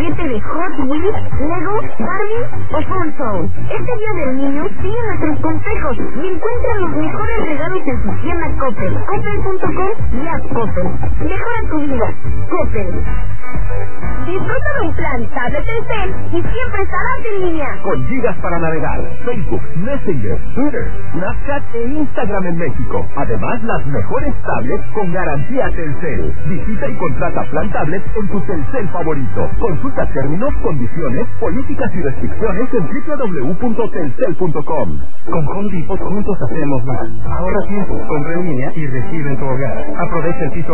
juguete de Hot Wheels, Lego, Barbie o Fun Zone. Este día del niño sigue nuestros consejos y encuentra los mejores regalos en su tienda Coppel. Coppel.com y haz Coppel. Mejora tu vida. Coppel. Disfruta de un plan tablet Telcel y siempre estarás en línea. Con gigas para navegar, Facebook, Messenger, Twitter, Snapchat e Instagram en México. Además, las mejores tablets con garantía Telcel. Visita y contrata plan tablet en tu Telcel favorito. Consulta términos, condiciones, políticas y restricciones en www.telcel.com. Con Home Depot juntos hacemos más. Ahorra tiempo, compra en línea y recibe en tu hogar. Aprovecha el piso